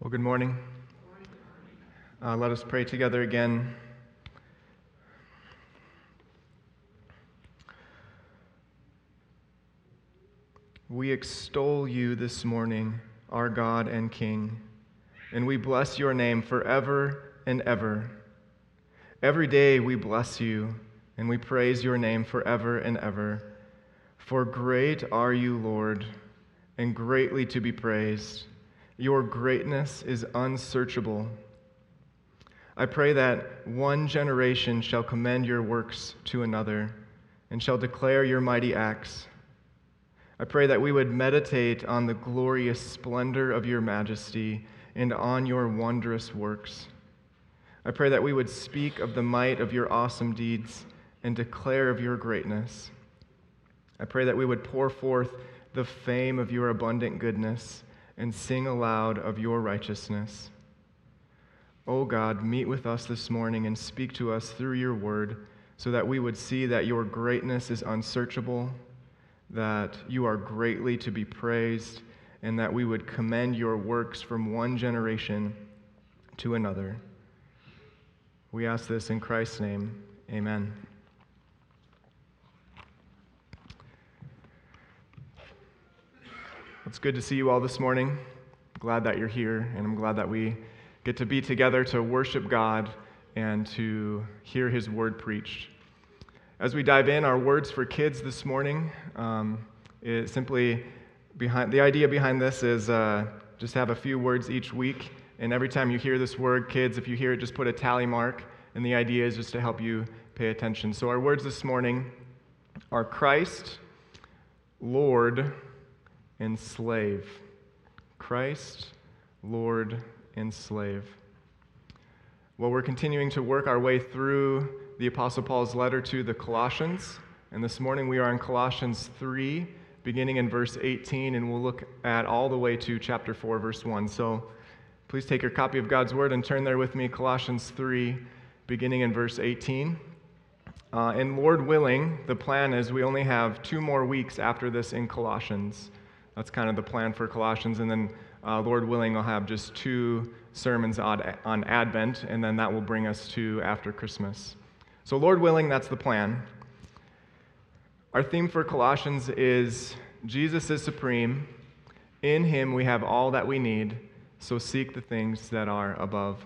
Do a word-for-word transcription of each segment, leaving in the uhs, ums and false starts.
Well, good morning. Uh, let us pray together again. We extol you this morning, our God and King, and we bless your name forever and ever. Every day we bless you, and we praise your name forever and ever. For great are you, Lord, and greatly to be praised. Your greatness is unsearchable. I pray that one generation shall commend your works to another and shall declare your mighty acts. I pray that we would meditate on the glorious splendor of your majesty and on your wondrous works. I pray that we would speak of the might of your awesome deeds and declare of your greatness. I pray that we would pour forth the fame of your abundant goodness and sing aloud of your righteousness. O God, meet with us this morning and speak to us through your word so that we would see that your greatness is unsearchable, that you are greatly to be praised, and that we would commend your works from one generation to another. We ask this in Christ's name. Amen. It's good to see you all this morning. Glad that you're here, and I'm glad that we get to be together to worship God and to hear his word preached. As we dive in, our words for kids this morning um, is simply behind the idea behind this is uh, just have a few words each week, and every time you hear this word, kids, if you hear it, just put a tally mark, and the idea is just to help you pay attention. So our words this morning are Christ, Lord, and slave. Christ, Lord, and slave. Well, we're continuing to work our way through the Apostle Paul's letter to the Colossians, and this morning we are in Colossians three, beginning in verse eighteen, and we'll look at all the way to chapter four, verse one. So please take your copy of God's Word and turn there with me, Colossians three, beginning in verse eighteen. Uh, and Lord willing, the plan is we only have two more weeks after this in Colossians. That's kind of the plan for Colossians, and then uh, Lord willing, I'll have just two sermons on, on Advent, and then that will bring us to after Christmas. So Lord willing, that's the plan. Our theme for Colossians is Jesus is supreme. In him we have all that we need, so seek the things that are above.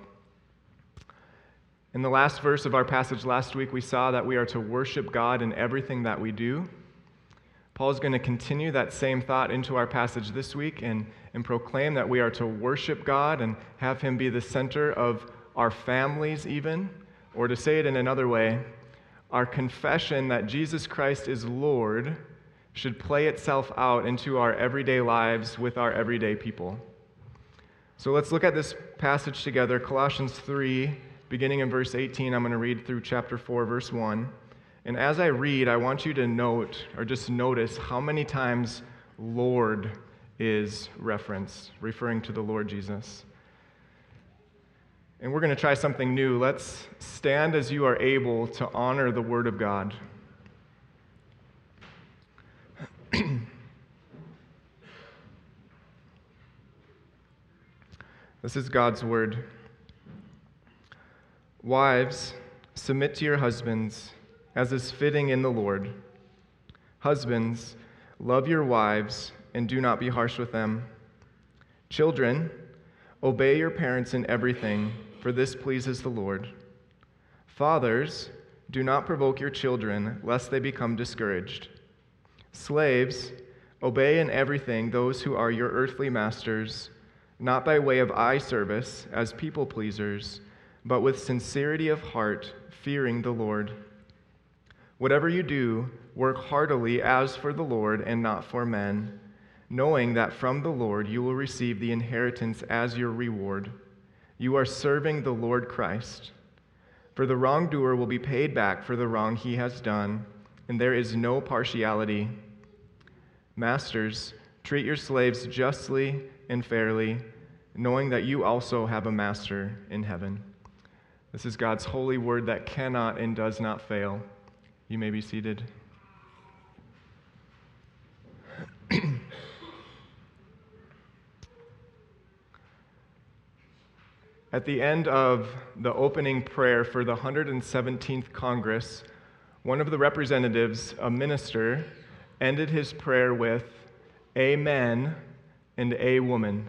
In the last verse of our passage last week, we saw that we are to worship God in everything that we do. Paul's going to continue that same thought into our passage this week and, and proclaim that we are to worship God and have him be the center of our families even, or to say it in another way, our confession that Jesus Christ is Lord should play itself out into our everyday lives with our everyday people. So let's look at this passage together, Colossians three, beginning in verse eighteen. I'm going to read through chapter four, verse one. And as I read, I want you to note, or just notice, how many times Lord is referenced, referring to the Lord Jesus. And we're going to try something new. Let's stand as you are able to honor the Word of God. This is God's Word. Wives, submit to your husbands, as is fitting in the Lord. Husbands, love your wives and do not be harsh with them. Children, obey your parents in everything, for this pleases the Lord. Fathers, do not provoke your children, lest they become discouraged. Slaves, obey in everything those who are your earthly masters, not by way of eye service as people pleasers, but with sincerity of heart, fearing the Lord. Whatever you do, work heartily as for the Lord and not for men, knowing that from the Lord you will receive the inheritance as your reward. You are serving the Lord Christ. For the wrongdoer will be paid back for the wrong he has done, and there is no partiality. Masters, treat your slaves justly and fairly, knowing that you also have a master in heaven. This is God's holy word that cannot and does not fail. You may be seated. At the end of the opening prayer for the one hundred seventeenth Congress, one of the representatives, a minister, ended his prayer with, "Amen and a woman."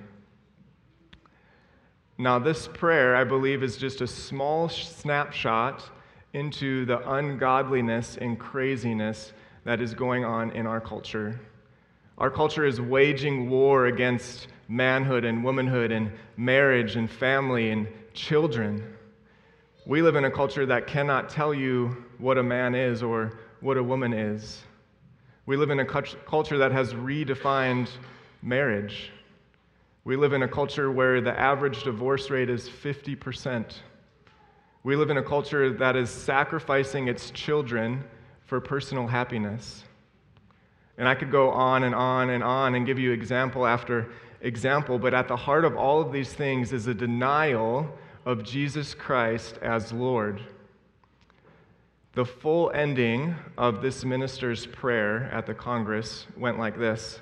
Now, this prayer, I believe, is just a small snapshot into the ungodliness and craziness that is going on in our culture. Our culture is waging war against manhood and womanhood and marriage and family and children. We live in a culture that cannot tell you what a man is or what a woman is. We live in a culture that has redefined marriage. We live in a culture where the average divorce rate is fifty percent. We live in a culture that is sacrificing its children for personal happiness. And I could go on and on and on and give you example after example, but at the heart of all of these things is a denial of Jesus Christ as Lord. The full ending of this minister's prayer at the Congress went like this.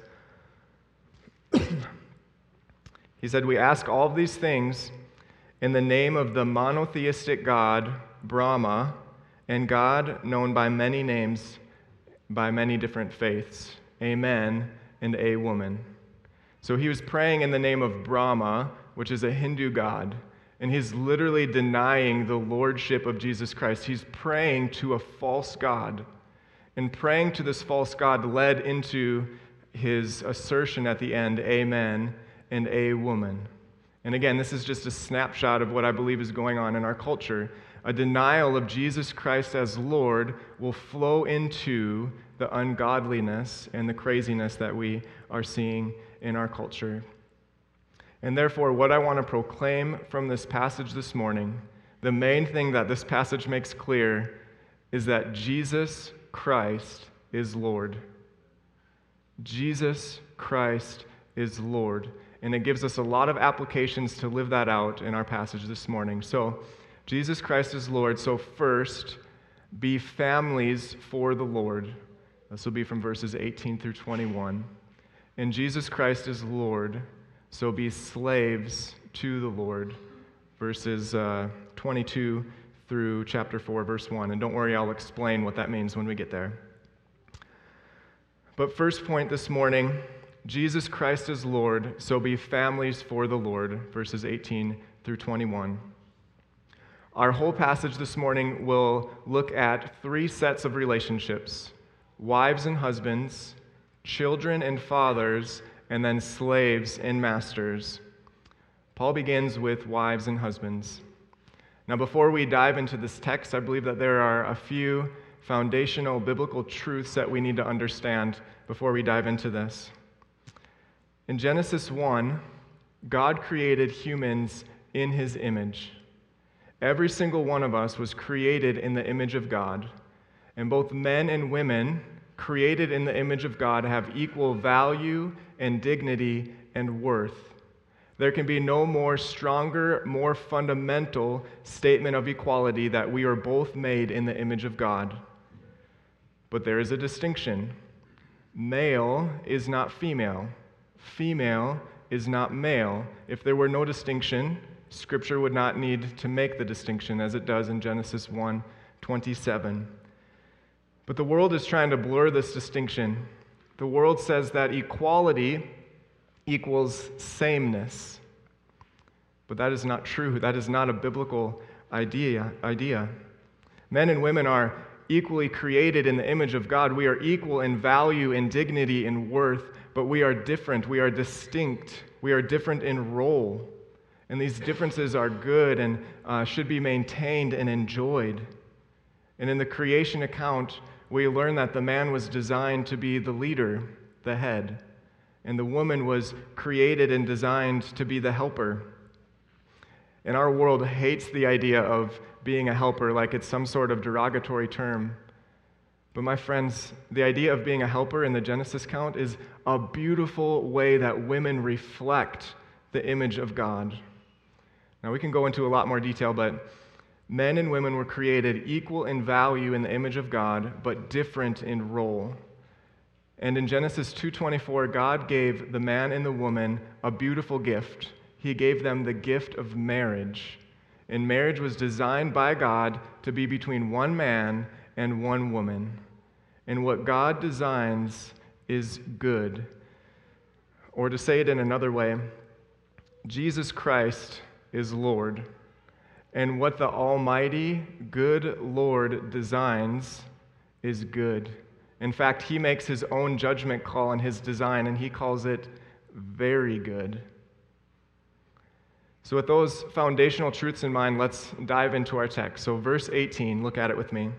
He said, "We ask all of these things in the name of the monotheistic God, Brahma, and God known by many names, by many different faiths. Amen and a woman." So he was praying in the name of Brahma, which is a Hindu god, and he's literally denying the lordship of Jesus Christ. He's praying to a false god, and praying to this false god led into his assertion at the end, "Amen and a woman." And again, this is just a snapshot of what I believe is going on in our culture. A denial of Jesus Christ as Lord will flow into the ungodliness and the craziness that we are seeing in our culture. And therefore, what I want to proclaim from this passage this morning, the main thing that this passage makes clear is that Jesus Christ is Lord. Jesus Christ is Lord. And it gives us a lot of applications to live that out in our passage this morning. So, Jesus Christ is Lord. So first, be families for the Lord. This will be from verses eighteen through twenty-one. And Jesus Christ is Lord. So be slaves to the Lord. Verses uh, twenty-two through chapter four, verse one. And don't worry, I'll explain what that means when we get there. But first point this morning, Jesus Christ is Lord, so be families for the Lord, verses eighteen through twenty-one. Our whole passage this morning will look at three sets of relationships: wives and husbands, children and fathers, and then slaves and masters. Paul begins with wives and husbands. Now, before we dive into this text, I believe that there are a few foundational biblical truths that we need to understand before we dive into this. In Genesis one, God created humans in his image. Every single one of us was created in the image of God, and both men and women created in the image of God have equal value and dignity and worth. There can be no more stronger, more fundamental statement of equality that we are both made in the image of God. But there is a distinction. Male is not female. Female is not male. If there were no distinction, Scripture would not need to make the distinction as it does in Genesis one twenty-seven. But the world is trying to blur this distinction. The world says that equality equals sameness. But that is not true. That is not a biblical idea. idea. Men and women are equally created in the image of God. We are equal in value, in dignity, in worth, but we are different. We are distinct. We are different in role. And these differences are good and uh, should be maintained and enjoyed. And in the creation account, we learn that the man was designed to be the leader, the head, and the woman was created and designed to be the helper. And our world hates the idea of being a helper like it's some sort of derogatory term. But my friends, the idea of being a helper in the Genesis account is a beautiful way that women reflect the image of God. Now, we can go into a lot more detail, but men and women were created equal in value in the image of God, but different in role. And in Genesis two twenty-four, God gave the man and the woman a beautiful gift. he gave them the gift of marriage. And marriage was designed by God to be between one man and one woman. And what God designs is good. Or to say it in another way, Jesus Christ is Lord. And what the Almighty, good Lord designs is good. In fact, he makes his own judgment call on his design, and he calls it very good. So with those foundational truths in mind, let's dive into our text. So verse eighteen, look at it with me.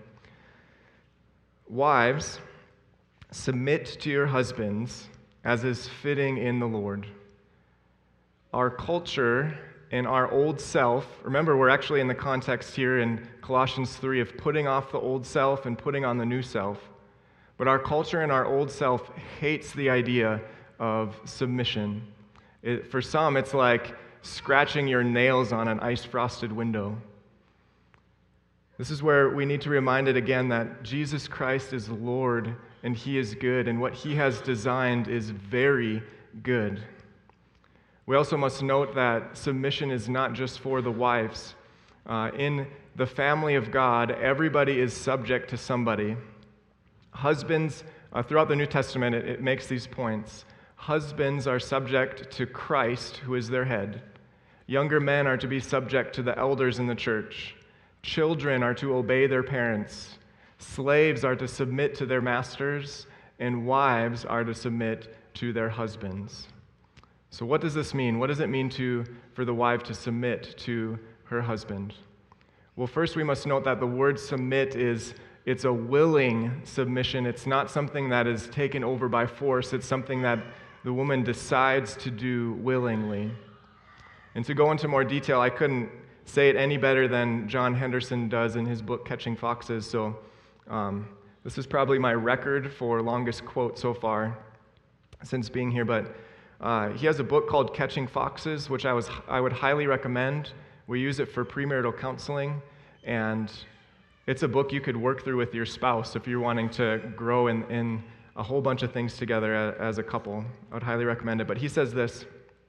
Wives, submit to your husbands as is fitting in the Lord. Our culture and our old self, remember we're actually in the context here in Colossians three of putting off the old self and putting on the new self. But our culture and our old self hates the idea of submission. It, for some, it's like scratching your nails on an ice-frosted window. This is where we need to remind it again that Jesus Christ is Lord and he is good, and what he has designed is very good. We also must note that submission is not just for the wives. Uh, in the family of God, everybody is subject to somebody. Husbands, uh, throughout the New Testament, it, it makes these points. Husbands are subject to Christ, who is their head. Younger men are to be subject to the elders in the church. Children are to obey their parents. Slaves are to submit to their masters, and wives are to submit to their husbands. So what does this mean? What does it mean to for the wife to submit to her husband? Well, first we must note that the word submit is it's a willing submission. It's not something that is taken over by force. It's something that the woman decides to do willingly. And to go into more detail, I couldn't say it any better than John Henderson does in his book, Catching Foxes. So um, this is probably my record for longest quote so far since being here. But uh, he has a book called Catching Foxes, which I was I would highly recommend. We use it for premarital counseling, and it's a book you could work through with your spouse if you're wanting to grow in, in a whole bunch of things together as a couple. I would highly recommend it. But he says this: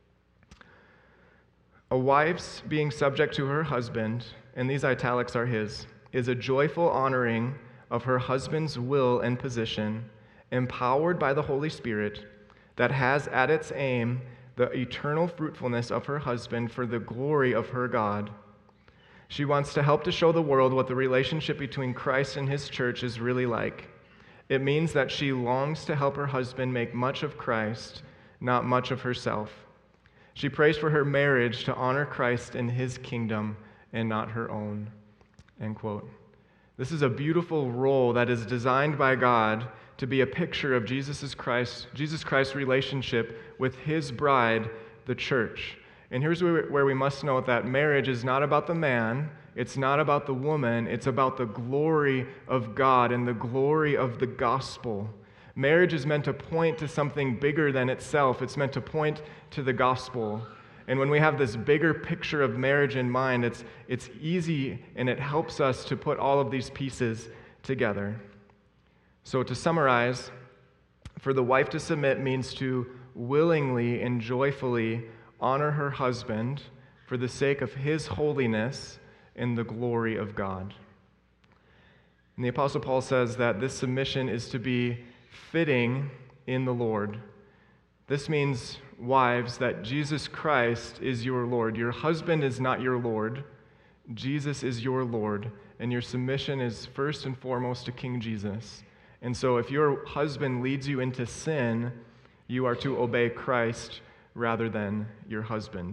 a wife's being subject to her husband, and these italics are his, is a joyful honoring of her husband's will and position, empowered by the Holy Spirit, that has at its aim the eternal fruitfulness of her husband for the glory of her God. She wants to help to show the world what the relationship between Christ and his church is really like. It means that she longs to help her husband make much of Christ, not much of herself. She prays for her marriage to honor Christ in his kingdom and not her own. End quote. This is a beautiful role that is designed by God to be a picture of Jesus Christ, Jesus Christ's relationship with his bride, the church. And here's where we must note that marriage is not about the man, it's not about the woman, it's about the glory of God and the glory of the gospel. Marriage is meant to point to something bigger than itself. It's meant to point to the gospel. And when we have this bigger picture of marriage in mind, it's, it's easy and it helps us to put all of these pieces together. So to summarize, for the wife to submit means to willingly and joyfully honor her husband for the sake of his holiness and the glory of God. And the Apostle Paul says that this submission is to be fitting in the Lord. This means, wives, that Jesus Christ is your Lord. Your husband is not your Lord. Jesus is your Lord, and your submission is first and foremost to King Jesus. And so if your husband leads you into sin, you are to obey Christ rather than your husband.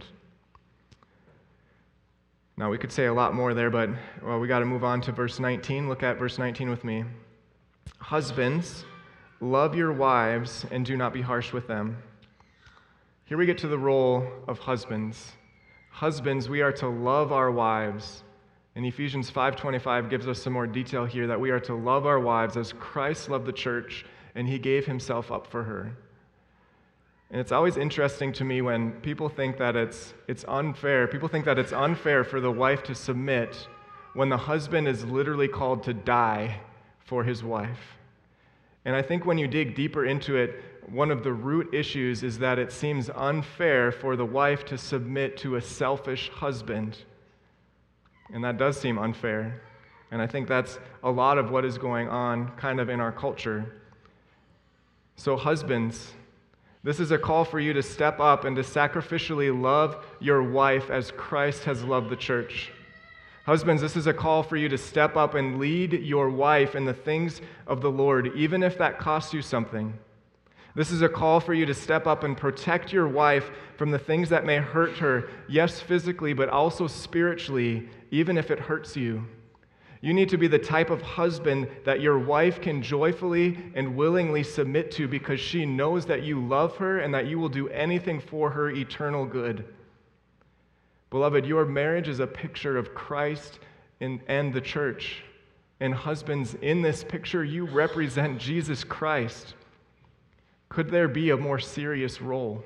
Now, we could say a lot more there, but well, we got to move on to verse nineteen. Look at verse nineteen with me. Husbands, love your wives and do not be harsh with them. Here we get to the role of husbands. Husbands, we are to love our wives. And Ephesians five twenty-five gives us some more detail here that we are to love our wives as Christ loved the church and he gave himself up for her. And it's always interesting to me when people think that it's it's unfair. People think that it's unfair for the wife to submit when the husband is literally called to die for his wife. And I think when you dig deeper into it, one of the root issues is that it seems unfair for the wife to submit to a selfish husband. And that does seem unfair. And I think that's a lot of what is going on kind of in our culture. So husbands, this is a call for you to step up and to sacrificially love your wife as Christ has loved the church. Husbands, this is a call for you to step up and lead your wife in the things of the Lord, even if that costs you something. This is a call for you to step up and protect your wife from the things that may hurt her, yes, physically, but also spiritually, even if it hurts you. You need to be the type of husband that your wife can joyfully and willingly submit to because she knows that you love her and that you will do anything for her eternal good. Beloved, your marriage is a picture of Christ and, and the church. And husbands, in this picture, you represent Jesus Christ. Could there be a more serious role?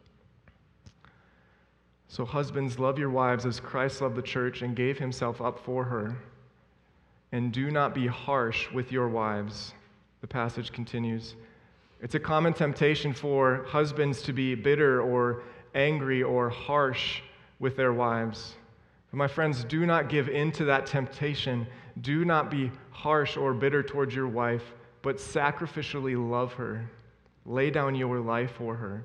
So husbands, love your wives as Christ loved the church and gave himself up for her. And do not be harsh with your wives. The passage continues. It's a common temptation for husbands to be bitter or angry or harsh with their wives. But my friends, do not give in to that temptation. Do not be harsh or bitter towards your wife, but sacrificially love her. Lay down your life for her.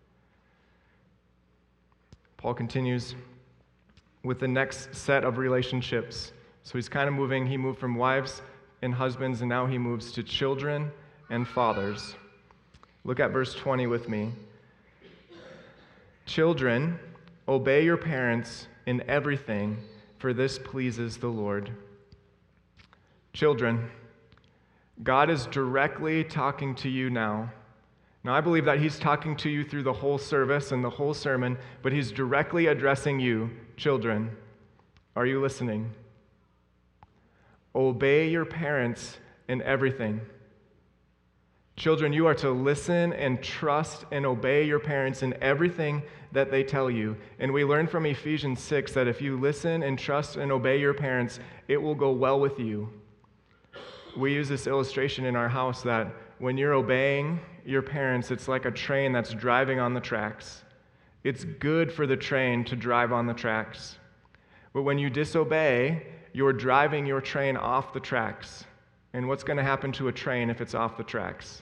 Paul continues with the next set of relationships. So he's kind of moving, he moved from wives and husbands, and now he moves to children and fathers. Look at verse twenty with me. Children, obey your parents in everything, for this pleases the Lord. Children, God is directly talking to you now. Now, I believe that he's talking to you through the whole service and the whole sermon, but he's directly addressing you, children. Are you listening? Obey your parents in everything. Children, you are to listen and trust and obey your parents in everything that they tell you. And we learn from Ephesians six that if you listen and trust and obey your parents, it will go well with you. We use this illustration in our house that when you're obeying your parents, it's like a train that's driving on the tracks. It's good for the train to drive on the tracks. But when you disobey, you're driving your train off the tracks. And what's going to happen to a train if it's off the tracks?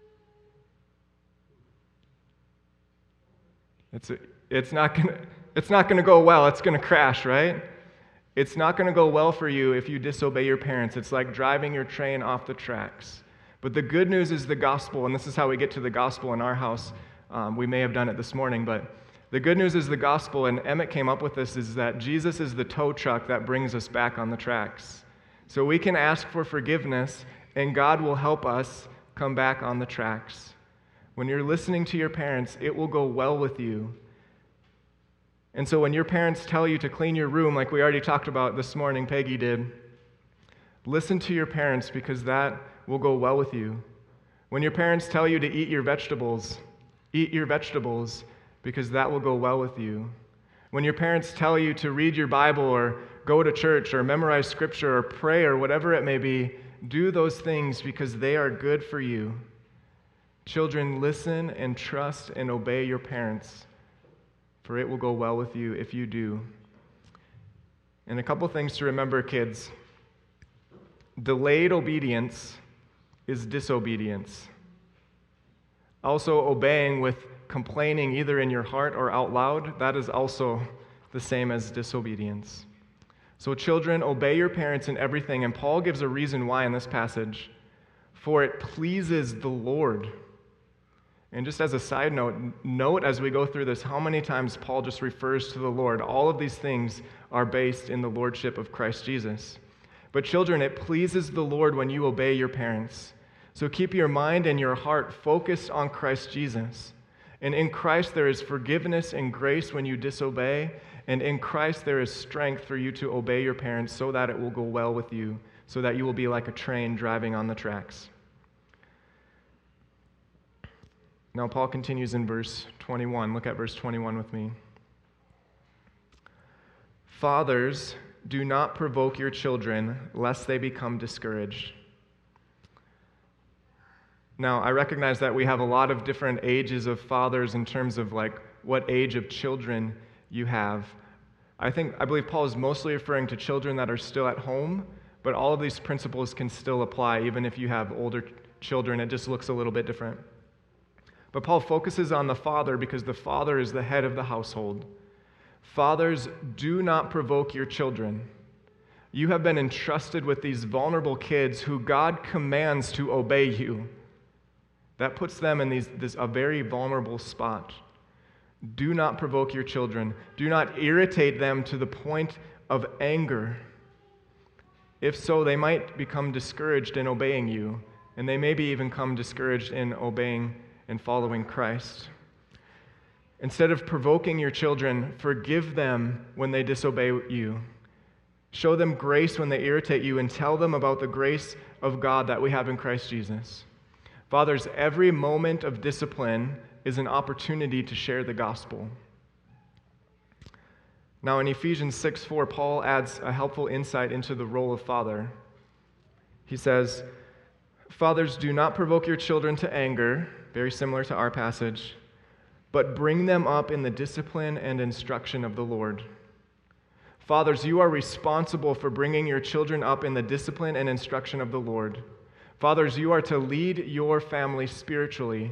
It's, a, it's not going to it's not going to go well. It's going to crash, right? It's not going to go well for you if you disobey your parents. It's like driving your train off the tracks. But the good news is the gospel, and this is how we get to the gospel in our house. Um, we may have done it this morning, but the good news is the gospel, and Emmett came up with this, is that Jesus is the tow truck that brings us back on the tracks. So we can ask for forgiveness, and God will help us come back on the tracks. When you're listening to your parents, it will go well with you. And so when your parents tell you to clean your room, like we already talked about this morning, Peggy did, listen to your parents because that will go well with you. When your parents tell you to eat your vegetables, eat your vegetables because that will go well with you. When your parents tell you to read your Bible or go to church or memorize scripture or pray or whatever it may be, do those things because they are good for you. Children, listen and trust and obey your parents, for it will go well with you if you do. And a couple things to remember, kids. Delayed obedience is disobedience. Also, obeying with complaining either in your heart or out loud, that is also the same as disobedience. So children, obey your parents in everything, and Paul gives a reason why in this passage. For it pleases the Lord. And just as a side note, note as we go through this how many times Paul just refers to the Lord. All of these things are based in the lordship of Christ Jesus. But children, it pleases the Lord when you obey your parents. So keep your mind and your heart focused on Christ Jesus. And in Christ there is forgiveness and grace when you disobey. And in Christ there is strength for you to obey your parents so that it will go well with you, so that you will be like a train driving on the tracks. Now Paul continues in verse twenty-one. Look at verse twenty-one with me. Fathers, do not provoke your children, lest they become discouraged. Now, I recognize that we have a lot of different ages of fathers in terms of like what age of children you have. I think, I believe Paul is mostly referring to children that are still at home, but all of these principles can still apply even if you have older children. It just looks a little bit different. But Paul focuses on the father because the father is the head of the household. Fathers, do not provoke your children. You have been entrusted with these vulnerable kids who God commands to obey you. That puts them in these, this, a very vulnerable spot. Do not provoke your children. Do not irritate them to the point of anger. If so, they might become discouraged in obeying you, and they maybe even come discouraged in obeying and following Christ. Instead of provoking your children, forgive them when they disobey you. Show them grace when they irritate you, and tell them about the grace of God that we have in Christ Jesus. Fathers, every moment of discipline is an opportunity to share the gospel. Now in Ephesians six four, Paul adds a helpful insight into the role of father. He says, "Fathers, do not provoke your children to anger," very similar to our passage, "but bring them up in the discipline and instruction of the Lord." Fathers, you are responsible for bringing your children up in the discipline and instruction of the Lord. Fathers, you are to lead your family spiritually.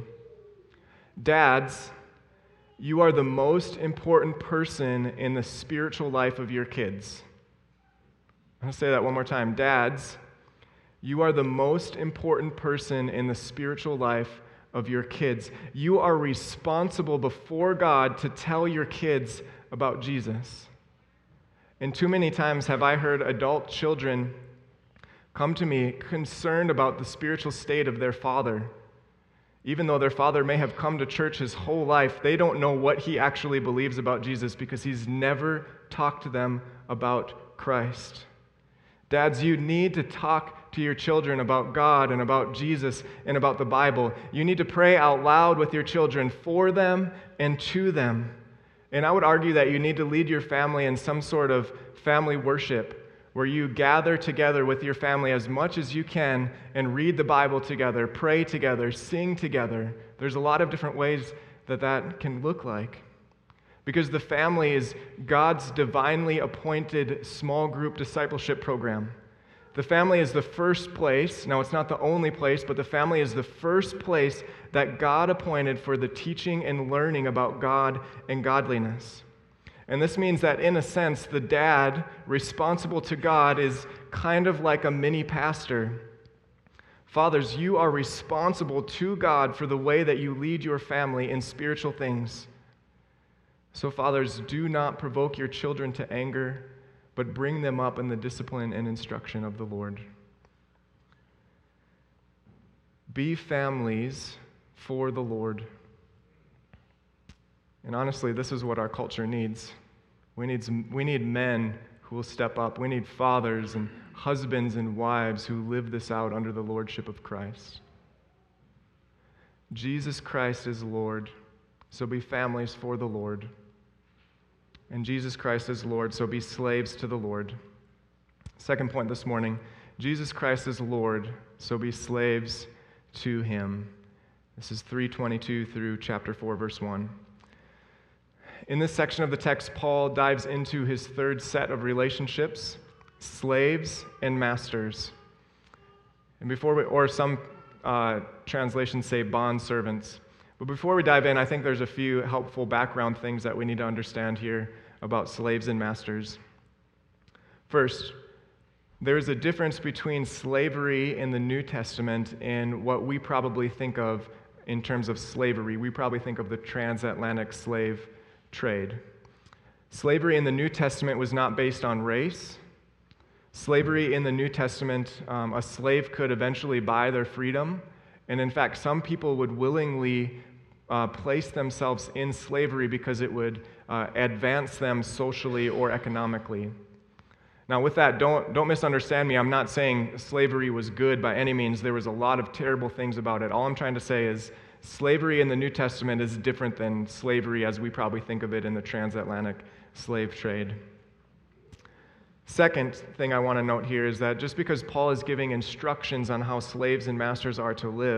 Dads, you are the most important person in the spiritual life of your kids. I'm going to say that one more time. Dads, you are the most important person in the spiritual life of your kids. You are responsible before God to tell your kids about Jesus. And too many times have I heard adult children come to me concerned about the spiritual state of their father. Even though their father may have come to church his whole life, they don't know what he actually believes about Jesus because he's never talked to them about Christ. Dads, you need to talk to your children about God and about Jesus and about the Bible. You need to pray out loud with your children for them and to them. And I would argue that you need to lead your family in some sort of family worship where you gather together with your family as much as you can and read the Bible together, pray together, sing together. There's a lot of different ways that that can look like. Because the family is God's divinely appointed small group discipleship program. The family is the first place, now it's not the only place, but the family is the first place that God appointed for the teaching and learning about God and godliness. And this means that, in a sense, the dad responsible to God is kind of like a mini pastor. Fathers, you are responsible to God for the way that you lead your family in spiritual things. So, fathers, do not provoke your children to anger, but bring them up in the discipline and instruction of the Lord. Be families for the Lord. And honestly, this is what our culture needs. We need, we need men who will step up. We need fathers and husbands and wives who live this out under the lordship of Christ. Jesus Christ is Lord, so be families for the Lord. And Jesus Christ is Lord, so be slaves to the Lord. Second point this morning, Jesus Christ is Lord, so be slaves to him. This is three twenty-two through chapter four, verse one. In this section of the text, Paul dives into his third set of relationships, slaves and masters. And before we, or some uh, translations say bond servants. But before we dive in, I think there's a few helpful background things that we need to understand here about slaves and masters. First, there's a difference between slavery in the New Testament and what we probably think of in terms of slavery. We probably think of the transatlantic slave trade. Slavery in the New Testament was not based on race. Slavery in the New Testament, um, a slave could eventually buy their freedom, and in fact, some people would willingly uh, place themselves in slavery because it would uh, advance them socially or economically. Now, with that, don't, don't misunderstand me. I'm not saying slavery was good by any means. There was a lot of terrible things about it. All I'm trying to say is slavery in the New Testament is different than slavery as we probably think of it in the transatlantic slave trade. Second thing I want to note here is that just because Paul is giving instructions on how slaves and masters are to live,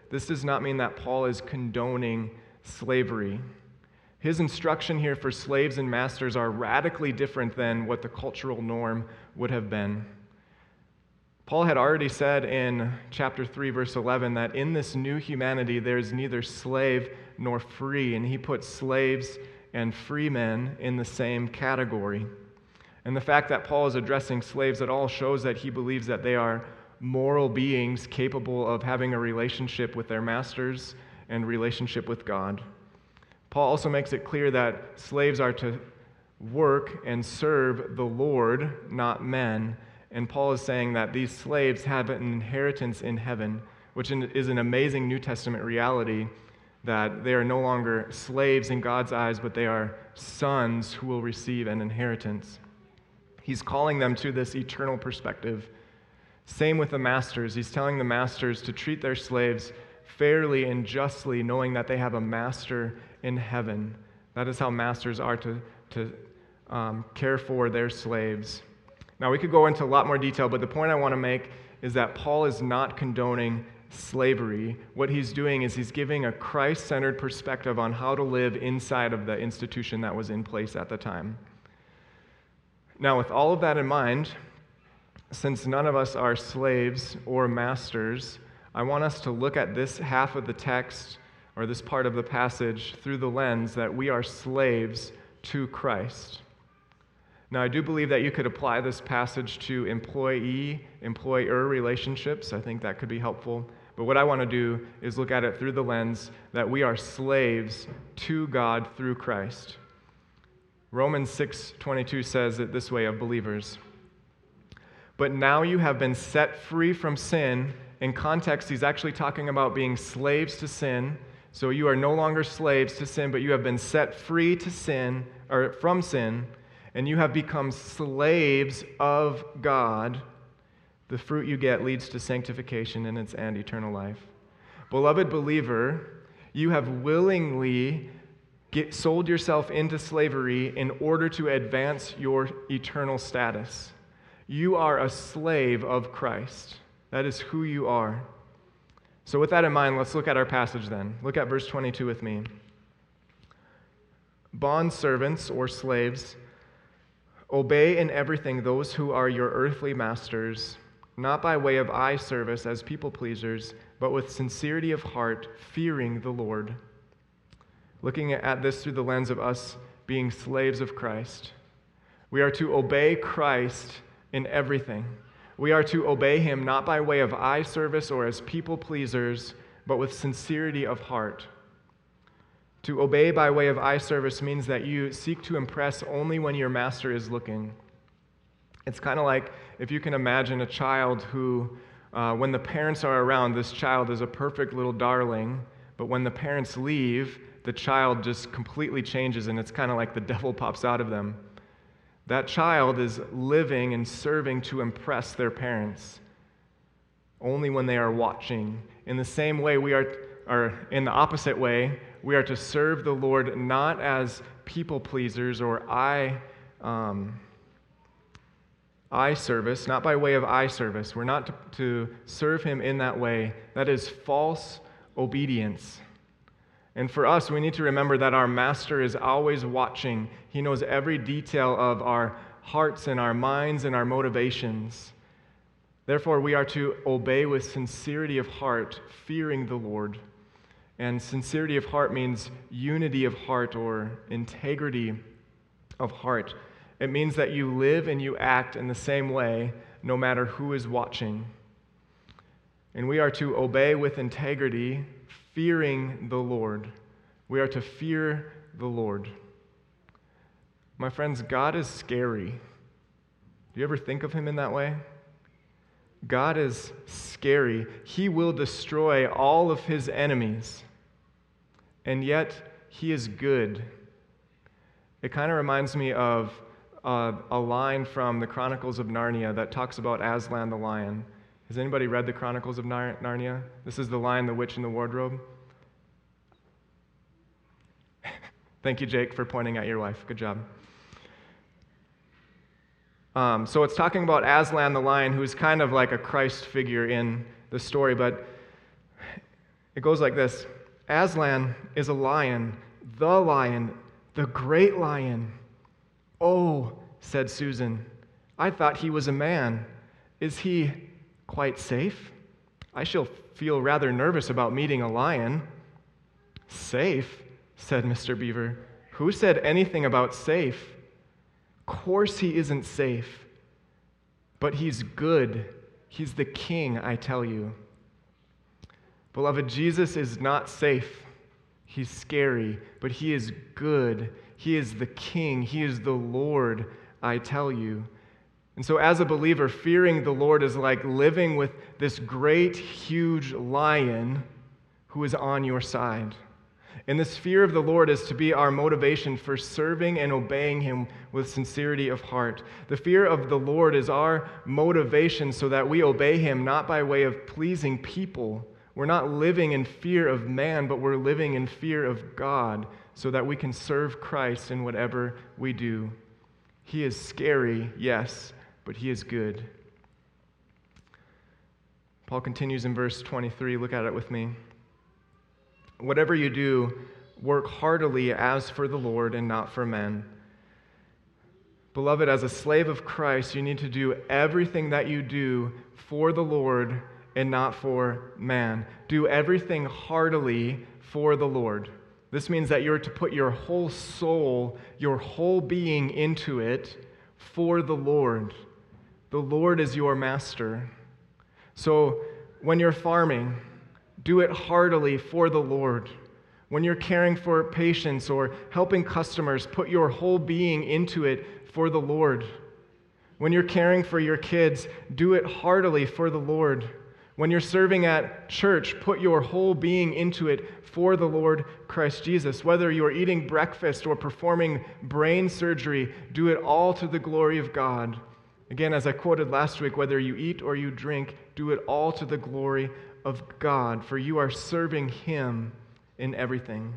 this does not mean that Paul is condoning slavery. His instruction here for slaves and masters are radically different than what the cultural norm would have been. Paul had already said in chapter three, verse eleven, that in this new humanity there is neither slave nor free, and he puts slaves and free men in the same category. And the fact that Paul is addressing slaves at all shows that he believes that they are moral beings capable of having a relationship with their masters and relationship with God. Paul also makes it clear that slaves are to work and serve the Lord, not men. And Paul is saying that these slaves have an inheritance in heaven, which is an amazing New Testament reality, that they are no longer slaves in God's eyes, but they are sons who will receive an inheritance. He's calling them to this eternal perspective. Same with the masters. He's telling the masters to treat their slaves fairly and justly, knowing that they have a master in heaven. That is how masters are to, to um, care for their slaves. Now, we could go into a lot more detail, but the point I want to make is that Paul is not condoning slavery. What he's doing is he's giving a Christ-centered perspective on how to live inside of the institution that was in place at the time. Now, with all of that in mind, since none of us are slaves or masters, I want us to look at this half of the text, or this part of the passage, through the lens that we are slaves to Christ. Now, I do believe that you could apply this passage to employee-employer relationships. I think that could be helpful. But what I want to do is look at it through the lens that we are slaves to God through Christ. Romans six twenty-two says it this way of believers. But now you have been set free from sin. In context, he's actually talking about being slaves to sin. So you are no longer slaves to sin, but you have been set free to sin, or from sin, and you have become slaves of God. The fruit you get leads to sanctification and its end, eternal life. Beloved believer, you have willingly get, sold yourself into slavery in order to advance your eternal status. You are a slave of Christ. That is who you are. So with that in mind, let's look at our passage then. Look at verse twenty-two with me. Bondservants or slaves, obey in everything those who are your earthly masters, not by way of eye service as people pleasers, but with sincerity of heart, fearing the Lord. Looking at this through the lens of us being slaves of Christ, we are to obey Christ in everything. We are to obey him not by way of eye service or as people pleasers, but with sincerity of heart. To obey by way of eye service means that you seek to impress only when your master is looking. It's kind of like if you can imagine a child who, uh, when the parents are around, this child is a perfect little darling, but when the parents leave, the child just completely changes, and it's kind of like the devil pops out of them. That child is living and serving to impress their parents only when they are watching. In the same way, we are, or in the opposite way, we are to serve the Lord not as people pleasers or eye, um, eye service, not by way of eye service. We're not to, to serve him in that way. That is false obedience. And for us, we need to remember that our master is always watching. He knows every detail of our hearts and our minds and our motivations. Therefore, we are to obey with sincerity of heart, fearing the Lord. And sincerity of heart means unity of heart or integrity of heart. It means that you live and you act in the same way no matter who is watching. And we are to obey with integrity, fearing the Lord. We are to fear the Lord. My friends, God is scary. Do you ever think of him in that way? God is scary. He will destroy all of his enemies. And yet, he is good. It kind of reminds me of uh, a line from the Chronicles of Narnia that talks about Aslan the lion. Has anybody read the Chronicles of Nar- Narnia? This is The Lion, the Witch, and the Wardrobe. Thank you, Jake, for pointing at your wife. Good job. Um, so it's talking about Aslan the lion, who's kind of like a Christ figure in the story, but It goes like this. Aslan is a lion, the lion, the great lion. Oh, said Susan, I thought he was a man. Is he quite safe? I shall feel rather nervous about meeting a lion. Safe, said Mister Beaver. Who said anything about safe? Course he isn't safe, but he's good. He's the king, I tell you. Beloved, Jesus is not safe. He's scary, but he is good. He is the king. He is the Lord, I tell you. And so as a believer, fearing the Lord is like living with this great, huge lion who is on your side. And this fear of the Lord is to be our motivation for serving and obeying him with sincerity of heart. The fear of the Lord is our motivation so that we obey him not by way of pleasing people. We're not living in fear of man, but we're living in fear of God so that we can serve Christ in whatever we do. He is scary, yes, but he is good. Paul continues in verse twenty-three. Look at it with me. Whatever you do, work heartily as for the Lord and not for men. Beloved, as a slave of Christ, you need to do everything that you do for the Lord and not for man. Do everything heartily for the Lord. This means that you're to put your whole soul, your whole being into it for the Lord. The Lord is your master. So when you're farming, do it heartily for the Lord. When you're caring for patients or helping customers, put your whole being into it for the Lord. When you're caring for your kids, do it heartily for the Lord. When you're serving at church, put your whole being into it for the Lord Christ Jesus. Whether you're eating breakfast or performing brain surgery, do it all to the glory of God. Again, as I quoted last week, whether you eat or you drink, do it all to the glory of God, for you are serving him in everything.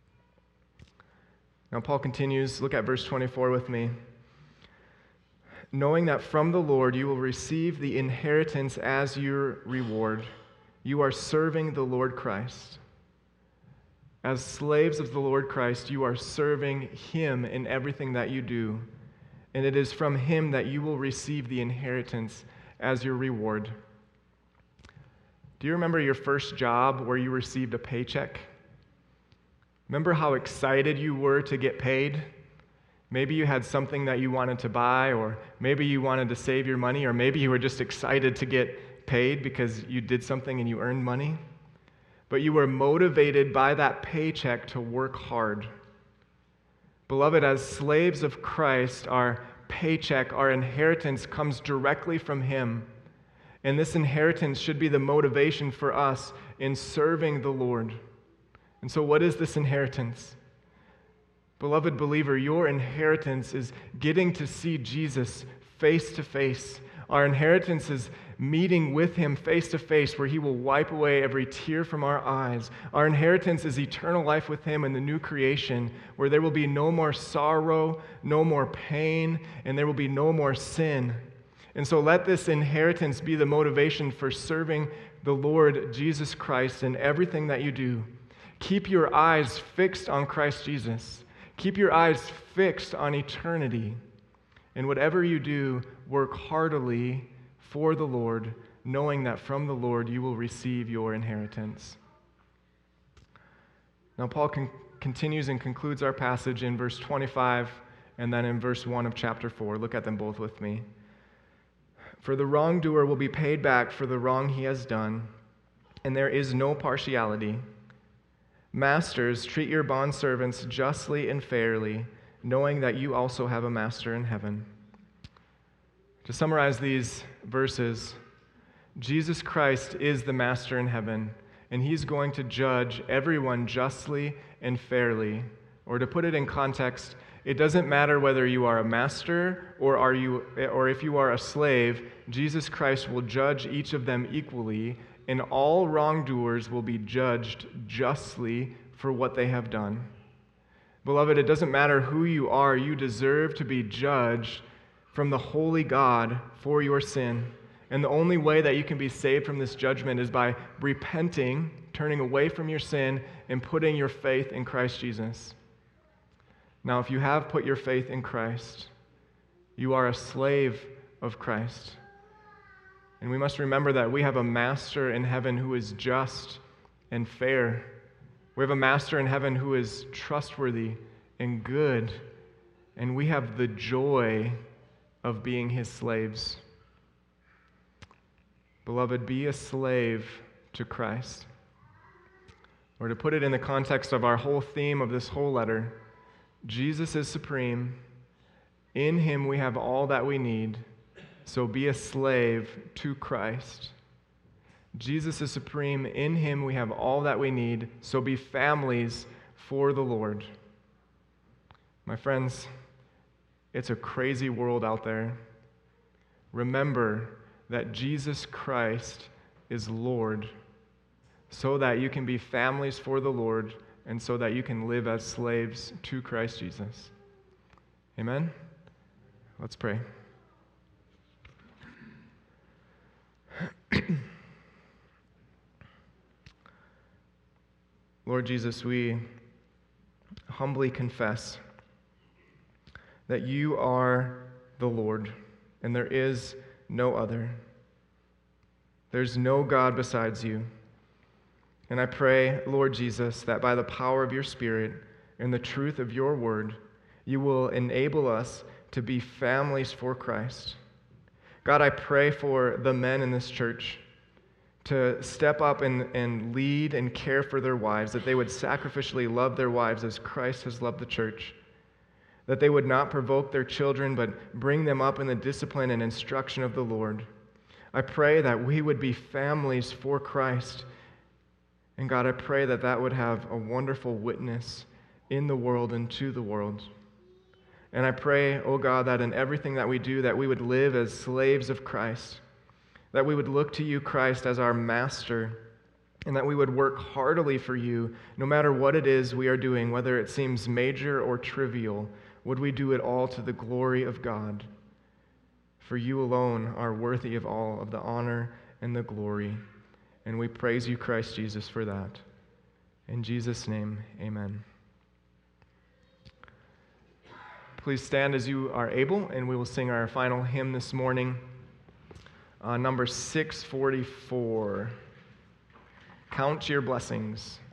Now, Paul continues. Look at verse twenty-four with me. Knowing that from the Lord you will receive the inheritance as your reward. You are serving the Lord Christ. As slaves of the Lord Christ, you are serving him in everything that you do. And it is from him that you will receive the inheritance as your reward. Do you remember your first job where you received a paycheck? Remember how excited you were to get paid? Maybe you had something that you wanted to buy, or maybe you wanted to save your money, or maybe you were just excited to get paid because you did something and you earned money. But you were motivated by that paycheck to work hard. Beloved, as slaves of Christ, our paycheck, our inheritance comes directly from him. And this inheritance should be the motivation for us in serving the Lord. And so what is this inheritance? Beloved believer, your inheritance is getting to see Jesus face to face. Our inheritance is meeting with him face to face, where he will wipe away every tear from our eyes. Our inheritance is eternal life with him in the new creation, where there will be no more sorrow, no more pain, and there will be no more sin. And so let this inheritance be the motivation for serving the Lord Jesus Christ in everything that you do. Keep your eyes fixed on Christ Jesus. Keep your eyes fixed on eternity. And whatever you do, work heartily for the Lord, knowing that from the Lord you will receive your inheritance. Now, Paul con- continues and concludes our passage in verse twenty-five and then in verse one of chapter four. Look at them both with me. For the wrongdoer will be paid back for the wrong he has done, and there is no partiality. Masters, treat your bondservants justly and fairly, knowing that you also have a master in heaven. To summarize these verses, Jesus Christ is the master in heaven, and he's going to judge everyone justly and fairly. Or to put it in context, it doesn't matter whether you are a master or are you or if you are a slave, Jesus Christ will judge each of them equally, and all wrongdoers will be judged justly for what they have done. Beloved, it doesn't matter who you are, you deserve to be judged from the holy God for your sin. And the only way that you can be saved from this judgment is by repenting, turning away from your sin, and putting your faith in Christ Jesus. Now, if you have put your faith in Christ, you are a slave of Christ. And we must remember that we have a master in heaven who is just and fair. We have a master in heaven who is trustworthy and good. And we have the joy of being his slaves. Beloved, be a slave to Christ. Or to put it in the context of our whole theme of this whole letter, Jesus is supreme. In him we have all that we need. So be a slave to Christ. Jesus is supreme. In him we have all that we need. So be families for the Lord. My friends, it's a crazy world out there. Remember that Jesus Christ is Lord, so that you can be families for the Lord and so that you can live as slaves to Christ Jesus. Amen? Let's pray. Lord Jesus, we humbly confess that you are the Lord, and there is no other. There's no God besides you. And I pray, Lord Jesus, that by the power of your Spirit and the truth of your word, you will enable us to be families for Christ. God, I pray for the men in this church to step up and, and lead and care for their wives, that they would sacrificially love their wives as Christ has loved the church, that they would not provoke their children, but bring them up in the discipline and instruction of the Lord. I pray that we would be families for Christ. And God, I pray that that would have a wonderful witness in the world and to the world. And I pray, oh God, that in everything that we do, that we would live as slaves of Christ, that we would look to you, Christ, as our master, and that we would work heartily for you, no matter what it is we are doing, whether it seems major or trivial. Would we do it all to the glory of God? For you alone are worthy of all of the honor and the glory. And we praise you, Christ Jesus, for that. In Jesus' name, amen. Please stand as you are able, and we will sing our final hymn this morning, uh, number six forty-four. Count your blessings.